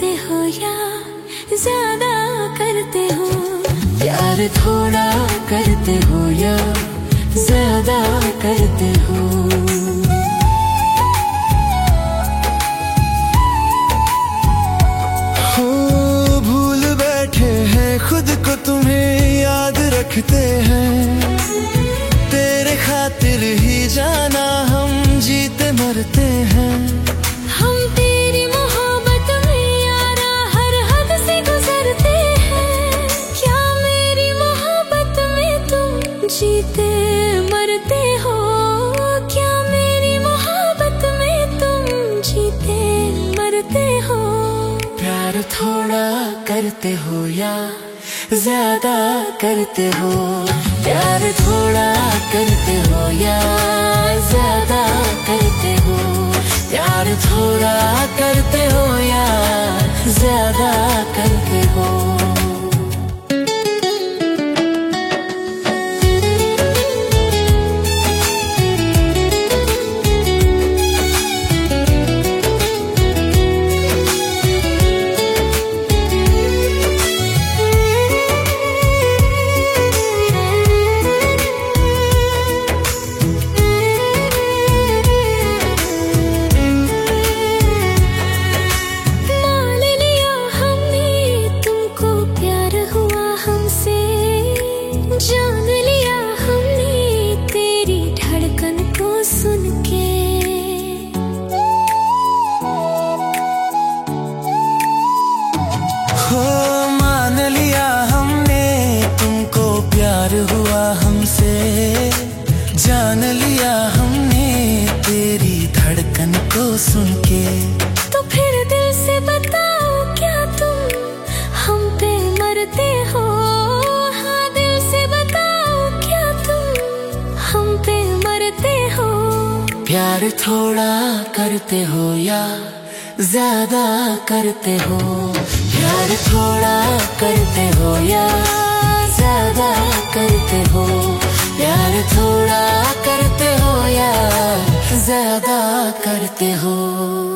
करते हो या ज्यादा करते हो? प्यार थोड़ा करते हो या ज्यादा करते हो? हो भूल बैठे हैं खुद को, तुम्हें याद रखते हैं। तेरे खातिर ही जाना हम जीते मरते हैं। हम तेरी मोहब्बत में यारा हर हद से गुजरते हैं। क्या मेरी मोहब्बत में तुम जीते मरते हो? क्या मेरी मोहब्बत में तुम जीते मरते हो? प्यार थोड़ा करते हो या ज्यादा करते हो? प्यार थोड़ा करते हो या ज्यादा करते हो? प्यार थोड़ा करते हो या ज्यादा करते हो? जान लिया हमने तेरी धड़कन को सुन के। हो मान लिया हमने तुमको, प्यार हुआ हमसे। जान लिया हमने तेरी धड़कन को सुन के। तो फिर दिल से बताओ क्या तुम हम पे मरते हो? प्यार थोड़ा करते हो या ज्यादा करते हो? प्यार थोड़ा करते हो या ज्यादा करते हो? प्यार थोड़ा करते हो या ज्यादा करते हो?